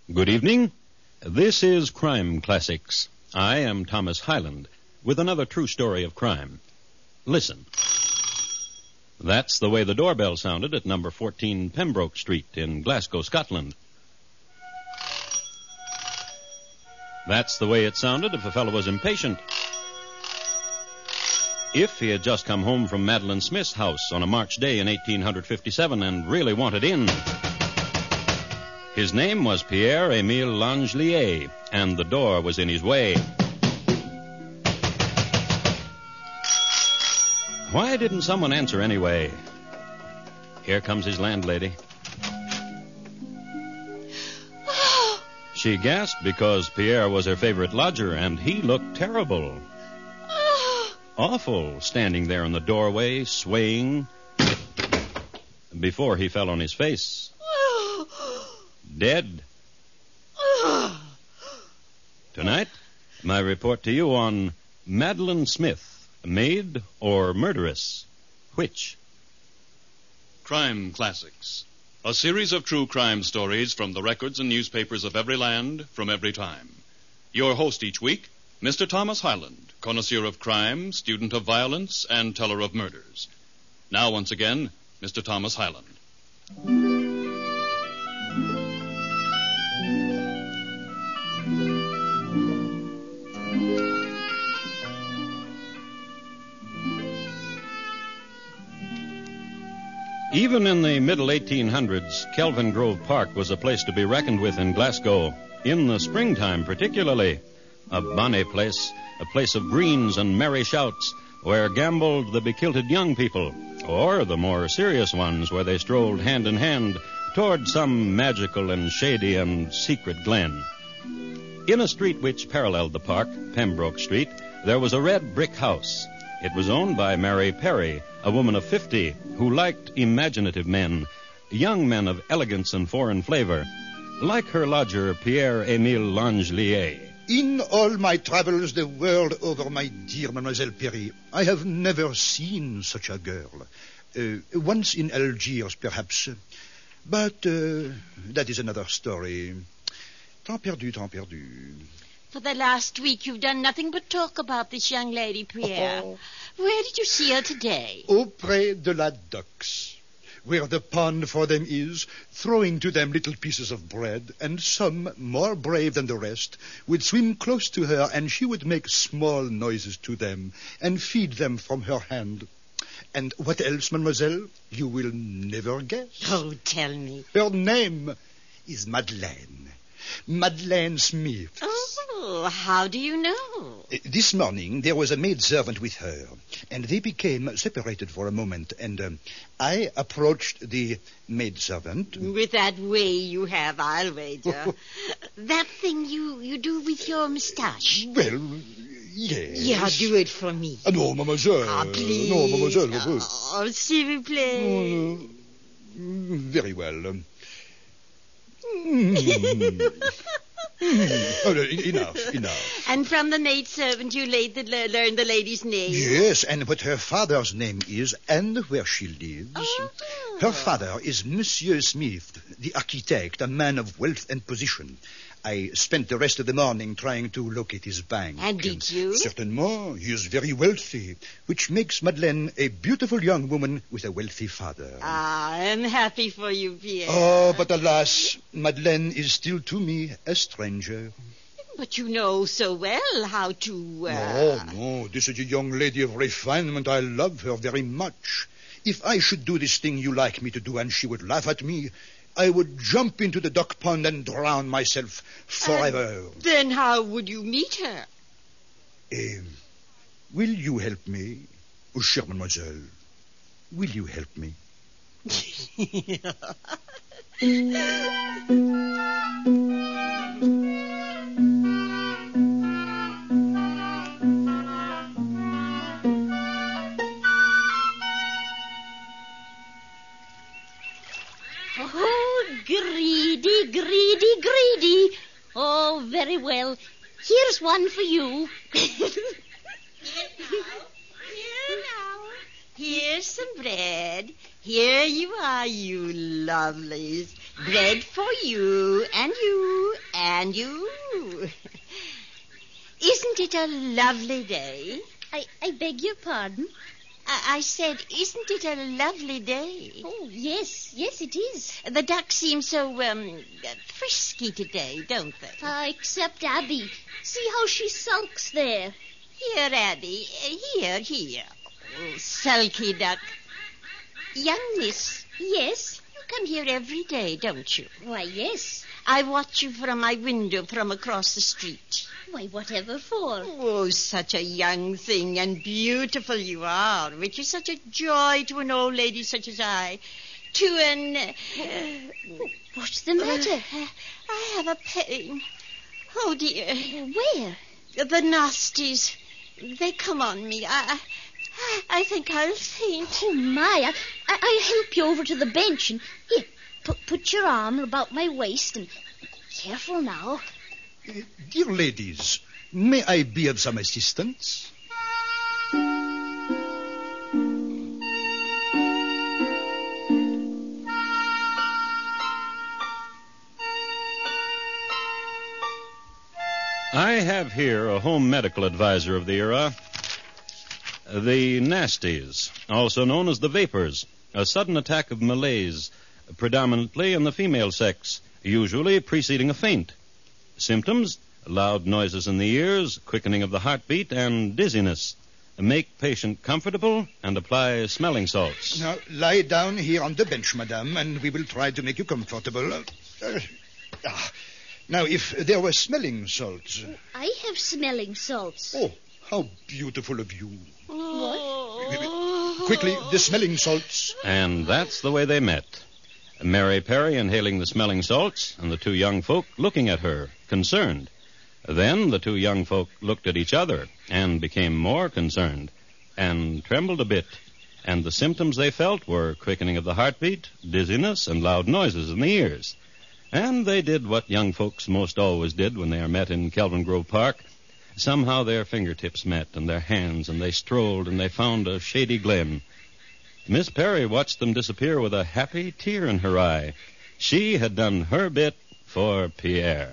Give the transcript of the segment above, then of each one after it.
Good evening. This is Crime Classics. I am Thomas Hyland with another true story of crime. Listen. That's the way the doorbell sounded at number 14 Pembroke Street in Glasgow, Scotland. That's the way it sounded if a fellow was impatient. If he had just come home from Madeline Smith's house on a March day in 1857 and really wanted in. His name was Pierre-Émile Langelier, and the door was in his way. Why didn't someone answer anyway? Here comes his landlady. She gasped because Pierre was her favorite lodger, and he looked terrible. Awful, standing there in the doorway, swaying, before he fell on his face. Dead. Tonight, my report to you on Madeline Smith, maid or murderess? Which? Crime Classics, a series of true crime stories from the records and newspapers of every land, from every time. Your host each week, Mr. Thomas Hyland, connoisseur of crime, student of violence, and teller of murders. Now, once again, Mr. Thomas Hyland. Even in the middle 1800s, Kelvin Grove Park was a place to be reckoned with in Glasgow, in the springtime particularly. A bonny place, a place of greens and merry shouts, where gambled the bekilted young people, or the more serious ones where they strolled hand in hand toward some magical and shady and secret glen. In a street which paralleled the park, Pembroke Street, there was a red brick house. It was owned by Mary Perry, a woman of 50 who liked imaginative men, young men of elegance and foreign flavor, like her lodger, Pierre-Émile Langelier. In all my travels the world over, my dear Mademoiselle Perry, I have never seen such a girl. Once in Algiers, perhaps. But that is another story. Temps perdu, temps perdu. For the last week, you've done nothing but talk about this young lady, Pierre. Oh. Where did you see her today? Auprès de la ducks, where the pond for them is, throwing to them little pieces of bread, and some, more brave than the rest, would swim close to her, and she would make small noises to them, and feed them from her hand. And what else, mademoiselle? You will never guess. Oh, tell me. Her name is Madeleine. Madeleine Smith. Oh, how do you know? This morning there was a maidservant with her, and they became separated for a moment, and I approached the maidservant. With that way you have, I'll wager. That thing you do with your moustache. Well, yes. Yeah, do it for me. No, mademoiselle. Ah, please. No, mademoiselle. Oh, s'il vous plaît. Very well. Enough. And from the maidservant you learned the lady's name? Yes, and what her father's name is and where she lives. Oh. Her father is Monsieur Smith, the architect, a man of wealth and position. I spent the rest of the morning trying to locate his bank. And did you? Certainement. He is very wealthy, which makes Madeleine a beautiful young woman with a wealthy father. Ah, I'm happy for you, Pierre. Oh, but alas, Madeleine is still to me a stranger. But you know so well how to... No, this is a young lady of refinement. I love her very much. If I should do this thing you like me to do and she would laugh at me, I would jump into the duck pond and drown myself forever. Then how would you meet her? Will you help me? Oh, chère mademoiselle, will you help me? Greedy. Oh, very well. Here's one for you. Here now. Here's some bread. Here you are, you lovelies. Bread for you and you And you. Isn't it a lovely day? I beg your pardon? I said, isn't it a lovely day? Oh, yes, it is. The ducks seem so, frisky today, don't they? Except Abby. See how she sulks there. Here, Abby. Here. Oh, sulky duck. Young miss. Yes? You come here every day, don't you? Why, yes. I watch you from my window from across the street. Why, whatever for? Oh, such a young thing and beautiful you are, which is such a joy to an old lady such as I. What's the matter? I have a pain. Oh, dear. Where? The nasties. They come on me. I think I'll faint. Oh, my. I'll help you over to the bench. And here, put your arm about my waist and careful now. Dear ladies, may I be of some assistance? I have here a home medical advisor of the era. The nasties, also known as the vapors, a sudden attack of malaise, predominantly in the female sex, usually preceding a faint. Symptoms: loud noises in the ears, quickening of the heartbeat, and dizziness. Make patient comfortable and apply smelling salts. Now, lie down here on the bench, madame, and we will try to make you comfortable. Now, if there were smelling salts... I have smelling salts. Oh, how beautiful of you. What? Quickly, the smelling salts. And that's the way they met. Mary Perry inhaling the smelling salts, and the two young folk looking at her, concerned. Then the two young folk looked at each other and became more concerned and trembled a bit. And the symptoms they felt were quickening of the heartbeat, dizziness, and loud noises in the ears. And they did what young folks most always did when they are met in Kelvin Grove Park. Somehow their fingertips met and their hands, and they strolled and they found a shady glen. Miss Perry watched them disappear with a happy tear in her eye. She had done her bit for Pierre.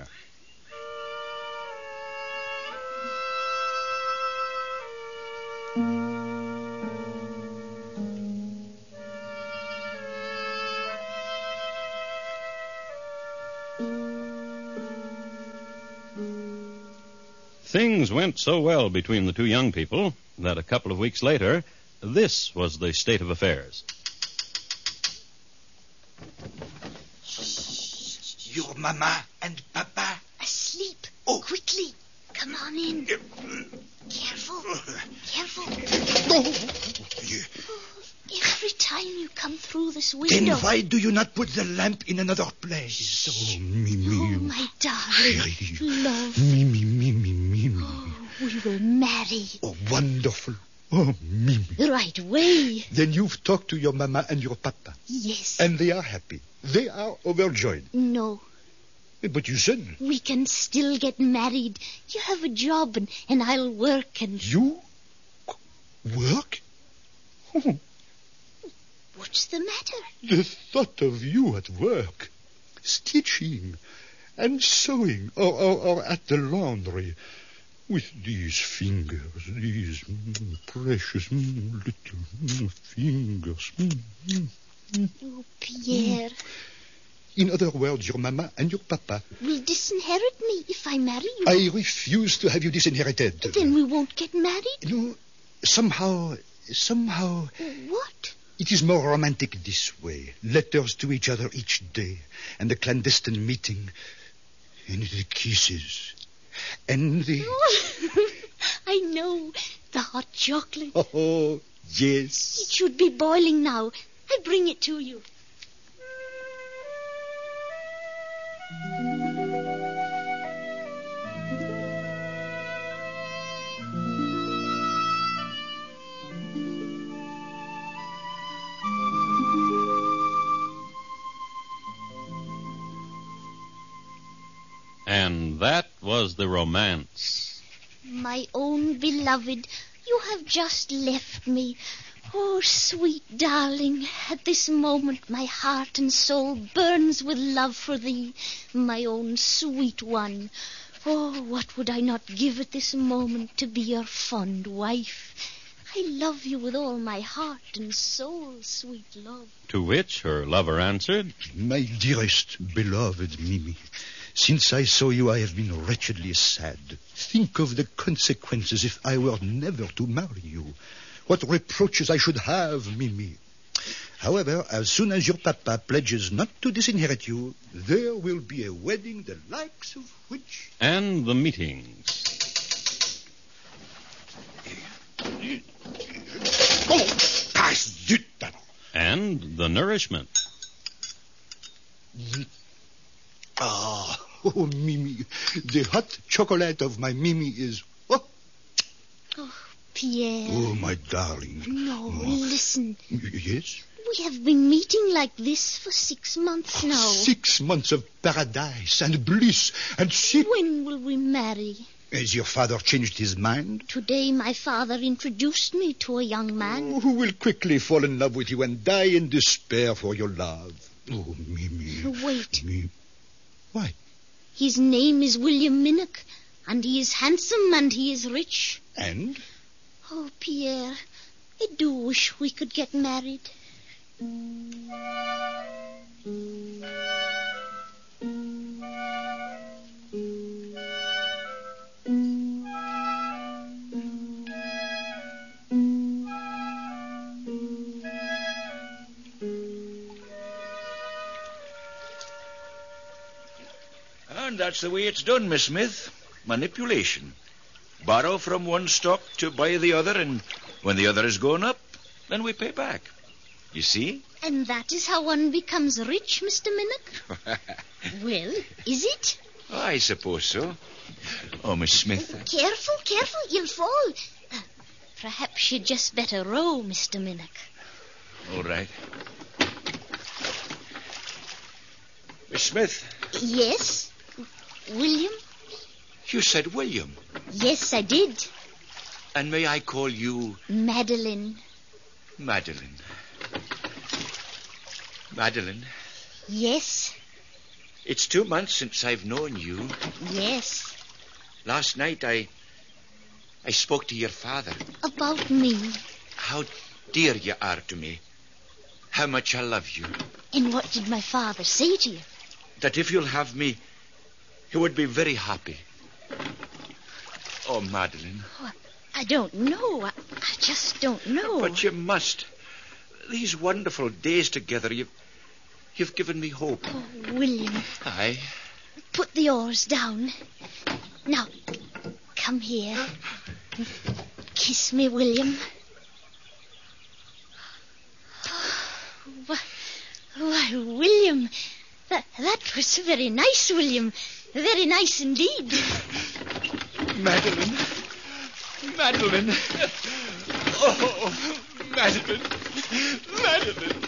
Things went so well between the two young people that a couple of weeks later, this was the state of affairs. Your mama and papa. Asleep. Oh. Quickly. Come on in. Careful. Every time you come through this window... Then why do you not put the lamp in another place? Oh, Mimi. Oh, my darling. Chérie. Love. Mimi. Oh, we will marry. Oh, wonderful. Oh, Mimi. Right away. Then you've talked to your mama and your papa. Yes. And they are happy. They are overjoyed. No. But you said... We can still get married. You have a job and I'll work and... You? Work? Oh, What's the matter? the thought of you at work. Stitching and sewing or at the laundry. With these fingers, these precious little fingers. Oh, Pierre. In other words, your mama and your papa. Will disinherit me if I marry you. I refuse to have you disinherited. Then we won't get married? No, somehow... What? It is more romantic this way. Letters to each other each day. And the clandestine meeting. And the kisses. And the... I know. The hot chocolate. Oh, yes. It should be boiling now. I bring it to you. And that was the romance. My own beloved, you have just left me. Oh, sweet darling, at this moment my heart and soul burns with love for thee, my own sweet one. Oh, what would I not give at this moment to be your fond wife? I love you with all my heart and soul, sweet love. To which her lover answered, My dearest, beloved Mimi, since I saw you, I have been wretchedly sad. Think of the consequences if I were never to marry you. What reproaches I should have, Mimi. However, as soon as your papa pledges not to disinherit you, there will be a wedding the likes of which... And the meetings. And the nourishment. Ah, oh, Mimi, the hot chocolate of my Mimi is... Oh, Pierre. oh my darling. No, listen. Yes? We have been meeting like this for 6 months now. 6 months of paradise and bliss and When will we marry? Has your father changed his mind? Today my father introduced me to a young man. Who will quickly fall in love with you and die in despair for your love. Oh, Mimi. Wait. Mimi. Why? His name is William Minnock, and he is handsome and he is rich. And? Oh, Pierre, I do wish we could get married. And that's the way it's done, Miss Smith. Manipulation. Borrow from one stock to buy the other, and when the other has gone up, then we pay back. You see? And that is how one becomes rich, Mr. Minnock? Well, is it? Oh, I suppose so. Oh, Miss Smith. Careful, you'll fall. Perhaps you'd just better row, Mr. Minnock. All right. Miss Smith. Yes? William? You said William. Yes, I did. And may I call you... Madeline. Madeline. Madeline. Yes? It's 2 months since I've known you. Yes. Last night I spoke to your father. About me. How dear you are to me. How much I love you. And what did my father say to you? That if you'll have me, he would be very happy. Oh, Madeline. Oh, I don't know. I just don't know. But you must. These wonderful days together, you've given me hope. Oh, William. Aye. Put the oars down. Now, come here. Kiss me, William. Why, William, that was very nice, William. Very nice indeed. Madeline. Madeline. Oh, Madeline. Madeline.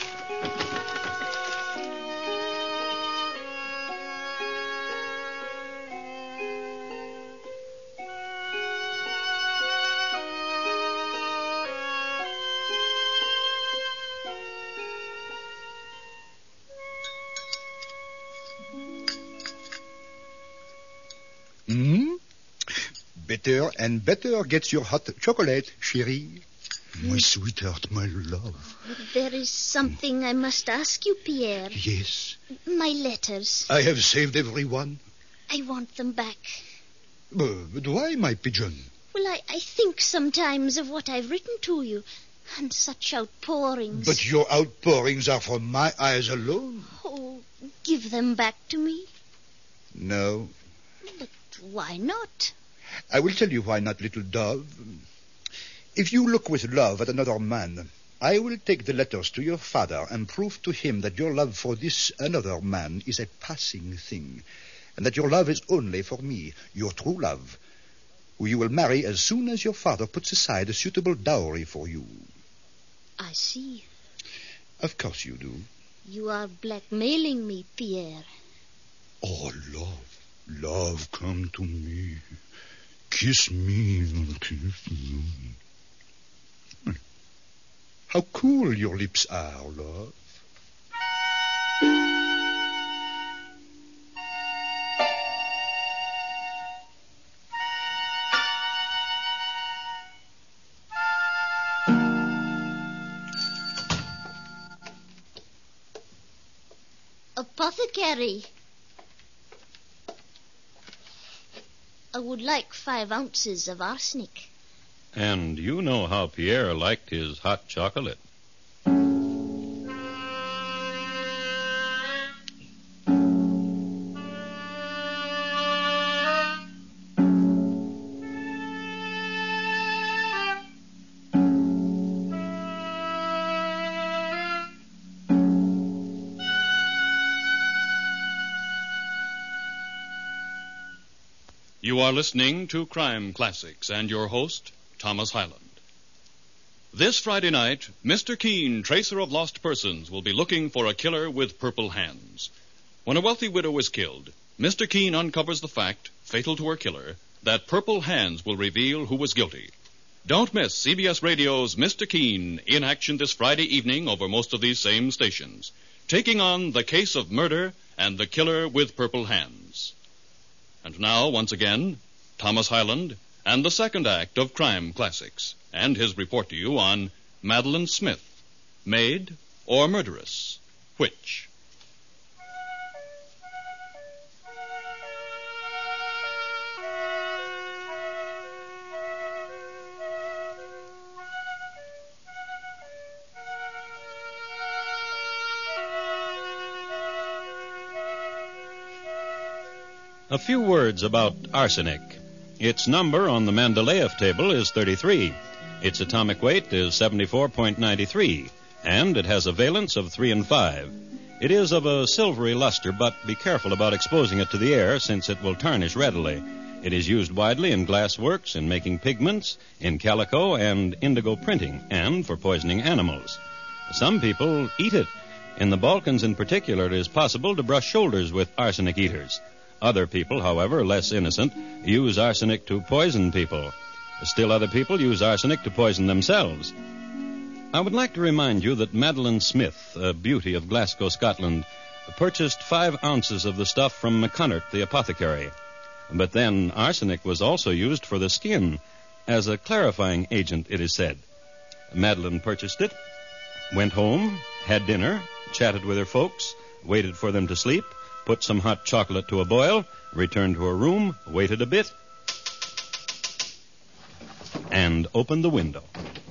Better and better gets your hot chocolate, chérie. My sweetheart, my love. There is something I must ask you, Pierre. Yes. My letters. I have saved every one. I want them back. But why, my pigeon? Well, I think sometimes of what I've written to you, and such outpourings. But your outpourings are from my eyes alone. Oh, give them back to me. No. But why not? I will tell you why not, little dove. If you look with love at another man, I will take the letters to your father and prove to him that your love for this another man is a passing thing, and that your love is only for me, your true love, who you will marry as soon as your father puts aside a suitable dowry for you. I see. Of course you do. You are blackmailing me, Pierre. Oh, love, love, come to me. Kiss me, kiss me. How cool your lips are, love. Apothecary. I would like 5 ounces of arsenic. And you know how Pierre liked his hot chocolate. You are listening to Crime Classics and your host, Thomas Hyland. This Friday night, Mr. Keene, tracer of lost persons, will be looking for a killer with purple hands. When a wealthy widow is killed, Mr. Keene uncovers the fact, fatal to her killer, that purple hands will reveal who was guilty. Don't miss CBS Radio's Mr. Keene in action this Friday evening over most of these same stations, taking on the case of murder and the killer with purple hands. And now, once again, Thomas Hyland and the second act of Crime Classics, and his report to you on Madeline Smith, maid or murderess, which? A few words about arsenic. Its number on the Mendeleev table is 33. Its atomic weight is 74.93, and it has a valence of 3 and 5. It is of a silvery luster, but be careful about exposing it to the air, since it will tarnish readily. It is used widely in glass works, in making pigments, in calico and indigo printing, and for poisoning animals. Some people eat it. In the Balkans in particular, it is possible to brush shoulders with arsenic eaters. Other people, however, less innocent, use arsenic to poison people. Still other people use arsenic to poison themselves. I would like to remind you that Madeline Smith, a beauty of Glasgow, Scotland, purchased 5 ounces of the stuff from McCunnert, the apothecary. But then arsenic was also used for the skin, as a clarifying agent, it is said. Madeline purchased it, went home, had dinner, chatted with her folks, waited for them to sleep, put some hot chocolate to a boil, returned to her room, waited a bit, and opened the window.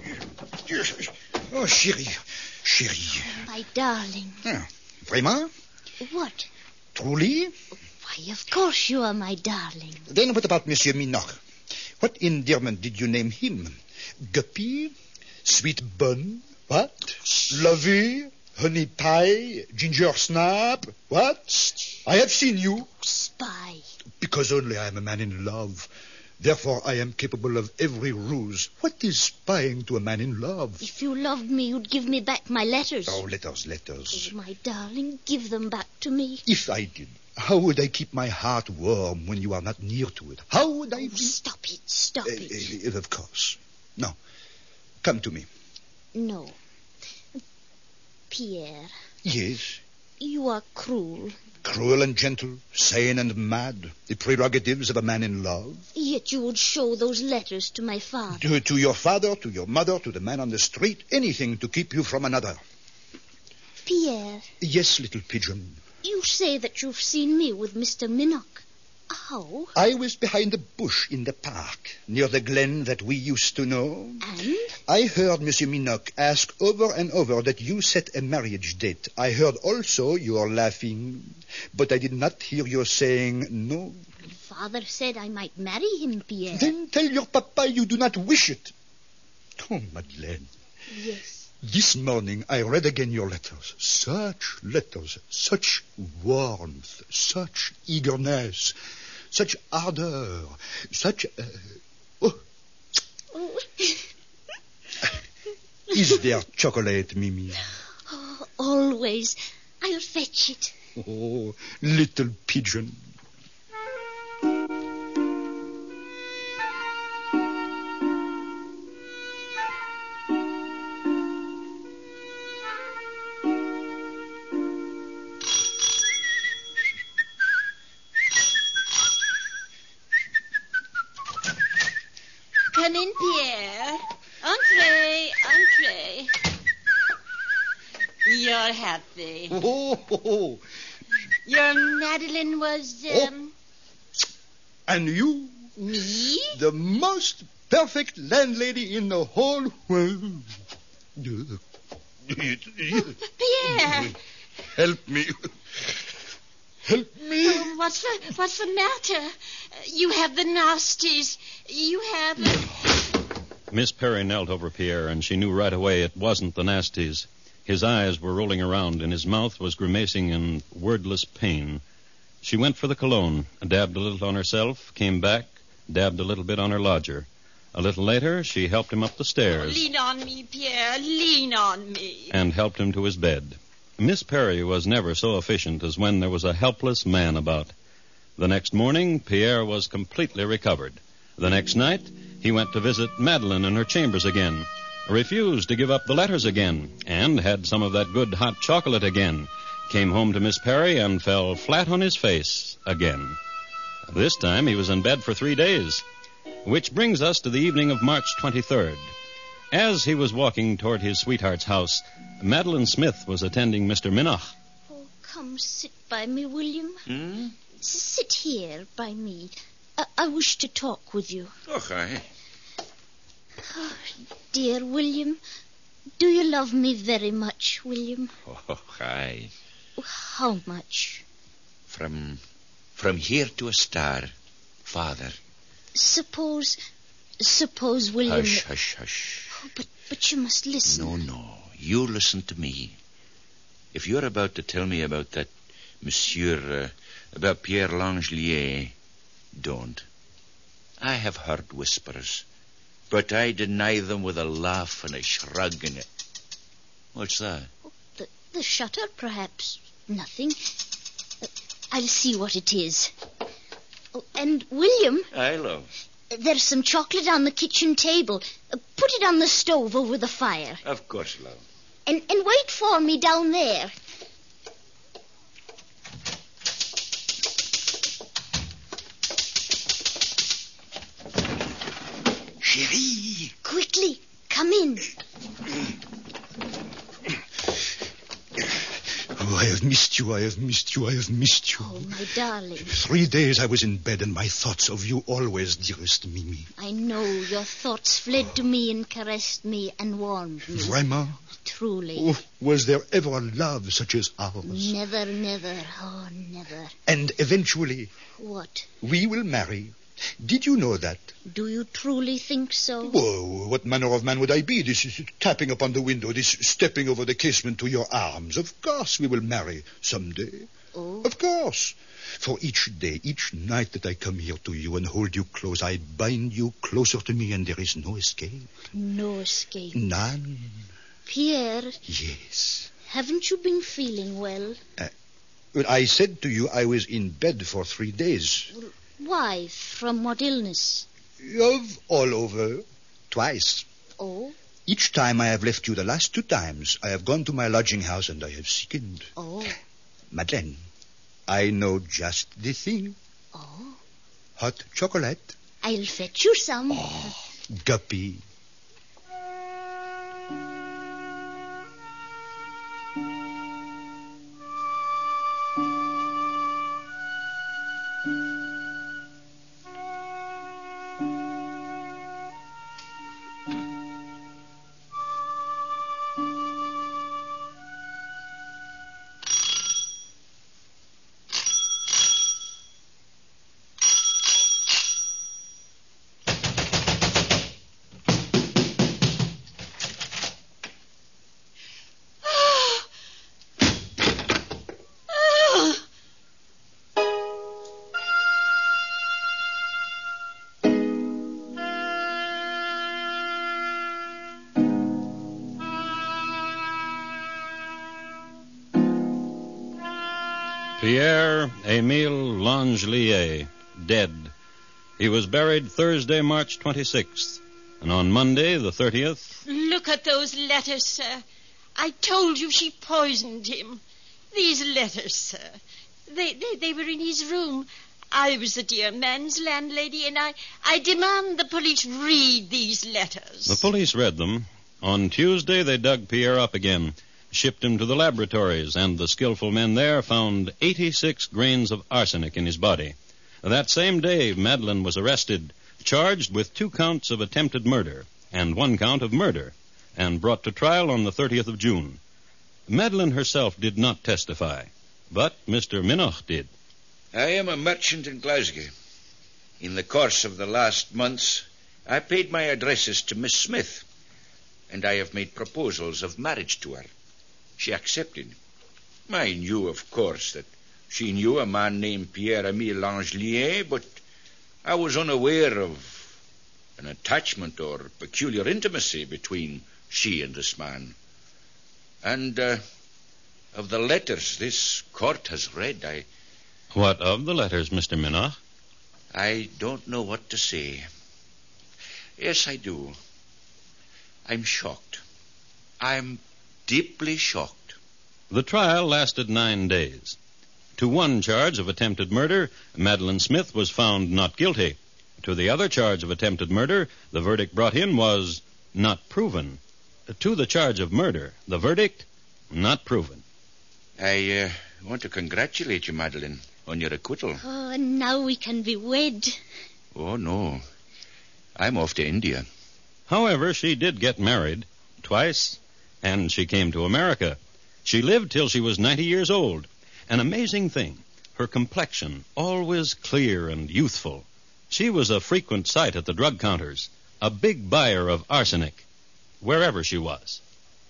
Oh, chérie. My darling. Vraiment? What? Truly? Why, of course you are my darling. Then what about Monsieur Minoc? What endearment did you name him? Guppy? Sweet bun? What? Lovey? Honey pie? Ginger snap? What? I have seen you. Spy. Because only I am a man in love. Therefore, I am capable of every ruse. What is spying to a man in love? If you loved me, you'd give me back my letters. Oh, letters. Oh, my darling, give them back to me. If I did, how would I keep my heart warm when you are not near to it? How would I... Stop it. Of course. Now, come to me. No. Pierre. Yes? You are cruel. Cruel and gentle, sane and mad, the prerogatives of a man in love. Yet you would show those letters to my father. To your father, to your mother, to the man on the street, anything to keep you from another. Pierre. Yes, little pigeon. You say that you've seen me with Mr. Minoc. How? I was behind a bush in the park, near the glen that we used to know. And? I heard Monsieur Minoc ask over and over that you set a marriage date. I heard also your laughing, but I did not hear your saying no. Father said I might marry him, Pierre. Then tell your papa you do not wish it. Oh, Madeleine. Yes. This morning I read again your letters. Such letters, such warmth, such eagerness, such ardor, such... Oh. Is there chocolate, Mimi? Oh, always. I'll fetch it. Oh, little pigeon. Come in, Pierre. Entree. You're happy. Oh. Your Madeline was, And you? Me? The most perfect landlady in the whole world. Pierre. Help me. Oh, what's the matter? You have the nasties. You have... Miss Perry knelt over Pierre, and she knew right away it wasn't the nasties. His eyes were rolling around, and his mouth was grimacing in wordless pain. She went for the cologne, dabbed a little on herself, came back, dabbed a little bit on her lodger. A little later, she helped him up the stairs. Lean on me, Pierre. Lean on me. And helped him to his bed. Miss Perry was never so efficient as when there was a helpless man about. The next morning, Pierre was completely recovered. The next night, he went to visit Madeline in her chambers again, refused to give up the letters again, and had some of that good hot chocolate again, came home to Miss Perry and fell flat on his face again. This time he was in bed for 3 days, which brings us to the evening of March 23rd. As he was walking toward his sweetheart's house, Madeline Smith was attending Mr. Minnoch. Oh, come sit by me, William. Sit here by me. I wish to talk with you. Oh, aye. Oh, dear William, do you love me very much, William? Oh, aye. How much? From here to a star, Father. Suppose, William... Hush. Oh, but you must listen. No. You listen to me. If you're about to tell me about that Monsieur, about Pierre Langelier, don't. I have heard whispers, but I deny them with a laugh and a shrug and a... What's that? The shutter, perhaps. Nothing. I'll see what it is. Oh, and, William... Aye, love. There's some chocolate on the kitchen table. Put it on the stove over the fire. Of course, love. And wait for me down there. Chérie. Quickly, come in. Oh, I have missed you. Oh, my darling. 3 days I was in bed, and my thoughts of you always, dearest Mimi. I know your thoughts fled to me and caressed me and warmed me. Vraiment? Truly. Oh, was there ever a love such as ours? Never. Oh, never. And eventually... What? We will marry. Did you know that? Do you truly think so? Whoa, what manner of man would I be? This is tapping upon the window, this stepping over the casement to your arms. Of course we will marry someday. Oh? Of course. For each day, each night that I come here to you and hold you close, I bind you closer to me, and there is no escape. No escape. None. Pierre. Yes. Haven't you been feeling well? Well, I said to you I was in bed for 3 days. Why? From what illness? Of all over. Twice. Oh? Each time I have left you, the last 2 times, I have gone to my lodging house and I have sickened. Oh? Madeleine, I know just the thing. Oh? Hot chocolate. I'll fetch you some. Oh, guppy. Pierre Emile Langelier, dead. He was buried Thursday, March 26th. And on Monday, the 30th... Look at those letters, sir. I told you she poisoned him. These letters, sir. They were in his room. I was the dear man's landlady, and I demand the police read these letters. The police read them. On Tuesday, they dug Pierre up again, shipped him to the laboratories, and the skillful men there found 86 grains of arsenic in his body. That same day, Madeleine was arrested, charged with 2 counts of attempted murder and 1 count of murder, and brought to trial on the 30th of June. Madeleine herself did not testify, but Mr. Minoch did. I am a merchant in Glasgow. In the course of the last months, I paid my addresses to Miss Smith, and I have made proposals of marriage to her. She accepted. I knew, of course, that she knew a man named Pierre-Emile Langelier, but I was unaware of an attachment or peculiar intimacy between she and this man. And of the letters this court has read, What of the letters, Mr. Minoch? I don't know what to say. Yes, I do. I'm shocked. I'm deeply shocked. The trial lasted 9 days. To one charge of attempted murder, Madeleine Smith was found not guilty. To the other charge of attempted murder, the verdict brought in was not proven. To the charge of murder, the verdict, not proven. I want to congratulate you, Madeleine, on your acquittal. Oh, and now we can be wed. Oh, no. I'm off to India. However, she did get married twice, and she came to America. She lived till she was 90 years old. An amazing thing, her complexion always clear and youthful. She was a frequent sight at the drug counters, a big buyer of arsenic, wherever she was.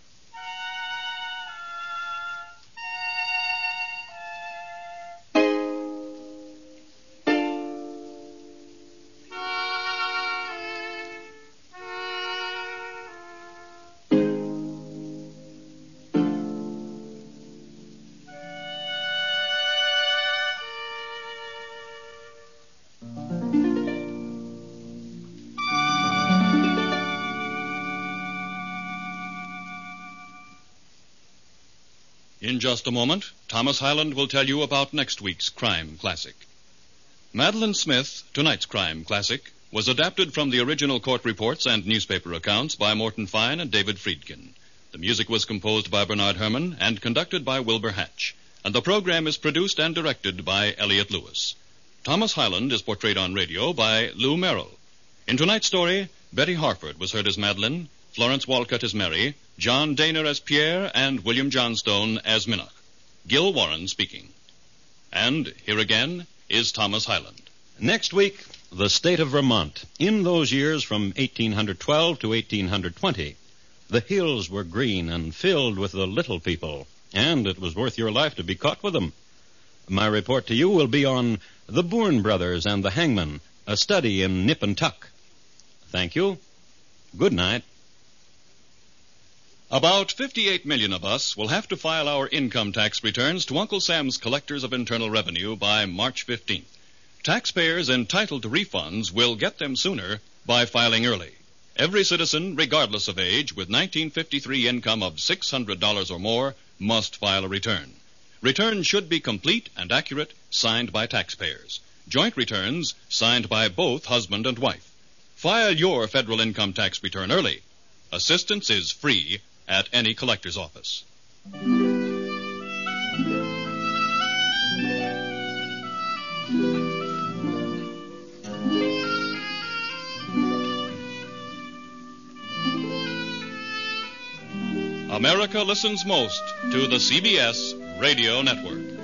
In just a moment, Thomas Hyland will tell you about next week's crime classic. Madeleine Smith, tonight's crime classic, was adapted from the original court reports and newspaper accounts by Morton Fine and David Friedkin. The music was composed by Bernard Herrmann and conducted by Wilbur Hatch, and the program is produced and directed by Elliott Lewis. Thomas Hyland is portrayed on radio by Lou Merrill. In tonight's story, Betty Harford was heard as Madeleine, Florence Walcott as Mary, John Daner as Pierre, and William Johnstone as Minoch. Gil Warren speaking. And here again is Thomas Hyland. Next week, the state of Vermont. In those years from 1812 to 1820, the hills were green and filled with the little people, and it was worth your life to be caught with them. My report to you will be on the Bourne brothers and the hangman, a study in nip and tuck. Thank you. Good night. About 58 million of us will have to file our income tax returns to Uncle Sam's Collectors of Internal Revenue by March 15th. Taxpayers entitled to refunds will get them sooner by filing early. Every citizen, regardless of age, with 1953 income of $600 or more, must file a return. Returns should be complete and accurate, signed by taxpayers. Joint returns signed by both husband and wife. File your federal income tax return early. Assistance is free at any collector's office. America listens most to the CBS Radio Network.